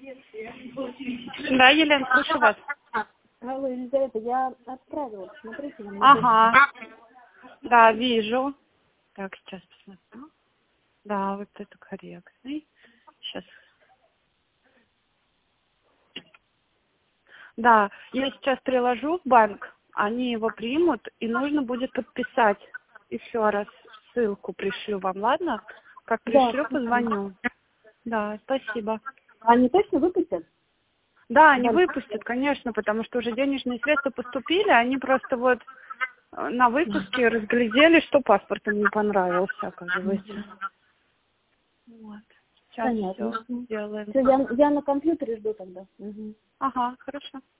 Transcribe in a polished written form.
Да, Елена, слушаю вас. Алло, Елизавета, я отправила, смотрите. Ага. Да, вижу. Так, сейчас посмотрю. Да, вот это корректный. Сейчас. Да, я сейчас приложу в банк, они его примут, и нужно будет подписать. Еще раз ссылку пришлю вам, ладно? Как пришлю, позвоню. Да, спасибо. Они точно выпустят? Да, они выпустят, конечно, потому что уже денежные средства поступили, они просто вот на выпуске разглядели, что паспорт им не понравился, оказывается. Вот. Сейчас Понятно. все сделаем. Всё, я на компьютере жду тогда. Ага, хорошо.